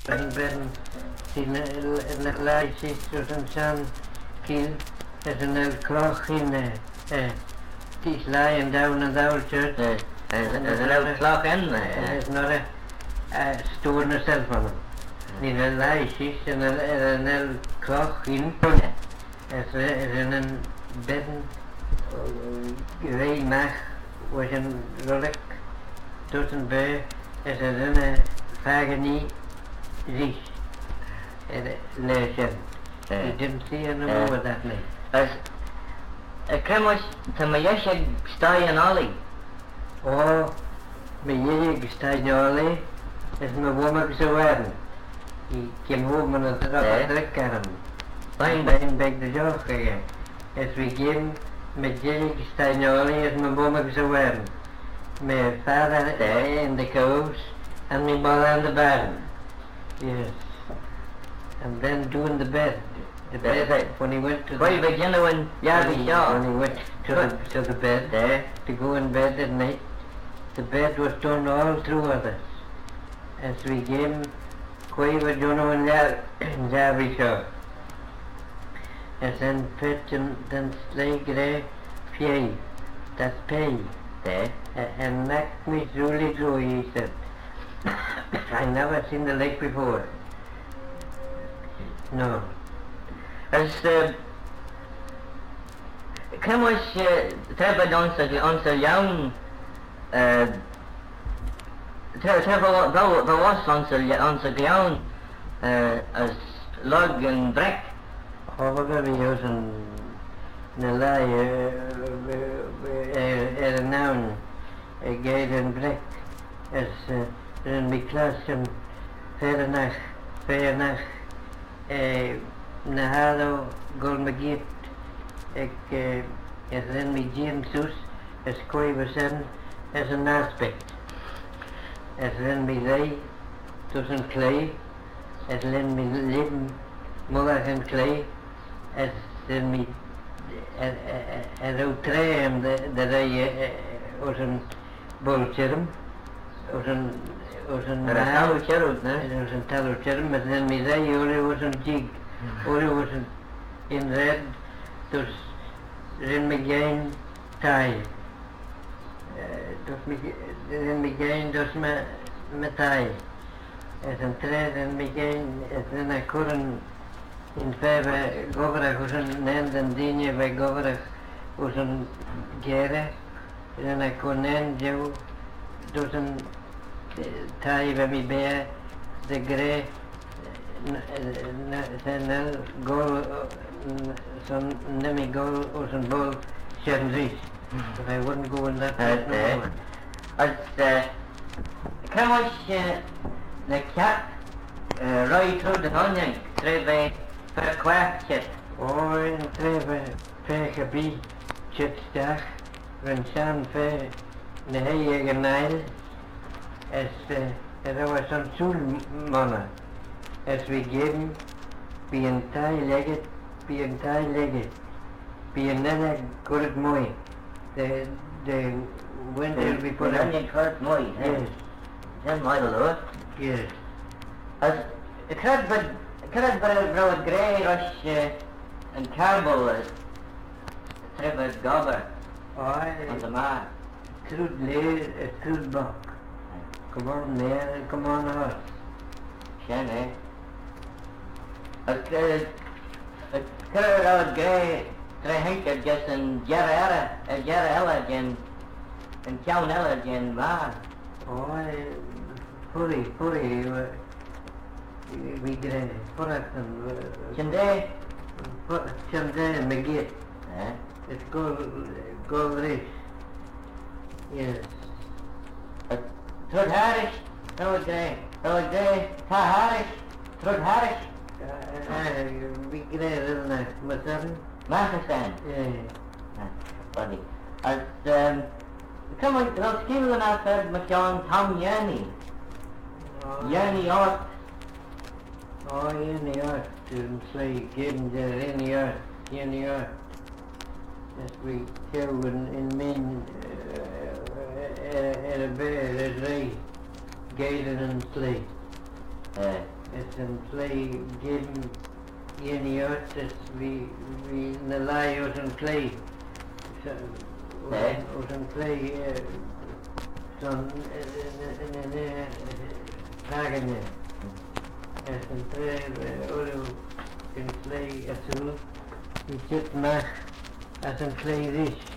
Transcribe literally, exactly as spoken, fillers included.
Ben ben sy'n yn y lai sydd yn san gil as yn y cloch in y dis lai yn dawn yn ddawr church. As an old clock in there. It's not a store in itself on them. Ni'n y lai sydd yn y cloch in as yn yn ben rei mach was yn rolig tot yn be as yn y fagani Rich, legend. You didn't see any more of that name. As a cremos to my yeshig stay in Ollie. Oh, my yeshig stay in Ollie is my woman so wearing. He came home and I thought drink at him. Fine, fine, beg the joke again. As we came, my yeshig stay in Ollie is my woman so wearing. My father in the coves and my mother in the barn. Yes, and then doing the bed. The bed right. when he went to the Well, begin when yeah, when, he, when he went to the, to the bed there to go in bed at night. The bed was done all through with us. As we came, quite were done in Jarvis Shaw. As then put and then slay grey pay. That's pay. there. And knocked me truly through, he said. I never seen the lake before. No. As uh, cremos treba onsa onsa young uh treba va va was onsa onsa young uh as log and brick. Oh, we're going to be using the lie er noun a gate and brick as uh, in my class and fair nach fair nach eh na hado gol magit ek eh as in my James Sus as koi was in as an aspect as in my lay tussen clay as in my lim mother and clay as in my as out tram that I was in bolcherm was in was in Tallow cherub, no? It was in tallow cherub, but then me say only was in jig, only was in, in red, dus in me gain tie. Dus me in me gain dus me me tie. As in thread in me gain, as in a current in vijf goverag was een nend en digne bij goverag was een gere, en een konen jou dus een taai bij mij bij de gre zijn goal zo'n nemi goal was een bol Shenzies. But I wouldn't go in that. As uh, cremos the cat right through the onion, treba per kwartje. Oh, in treba per gebied chitstag, when San fe de heye genail, as er was some soul manna, as we gave him, be entire legged, be entire legged, be another good moy, the the winter we put The onion kurt moy. Yes, Then moy the Lord. yes. As it had but Cyrraedd bod roedd greu roes yn carbol trefyd gober ond y mar. Trud le, trud bok. Come on there, come on horse. Sian e. As cyrraedd roedd greu tre hynker jes yn gera era, y gera ela gen, yn ciawn ela gen mar. Oi, puri, puri, we greu, purak yn... Chynde? Chynde, megit. Eh? It's gol, gol rish. Yes. Trud harish, roedd greu, roedd greu, ta harish, trud harish. We greu rydyn Masan? Machasan. Yeah. Funny. As, um, come on, roedd sgil yn affer Machion Tom Yerni. Yerni Ort. Oh, Yerni Ort. To say, given there any Ort, Yerni Ort. That we killed in, in men, uh, at a bear, as they gated and slay. Eh. is een klei geven jeni uit, dus wie, wie een laai uit een klei. Zo, Nee. uit een klei, uh, zo'n, vragen je. Es een klei, oro, een klei, es een, die zit maar, als een klei is.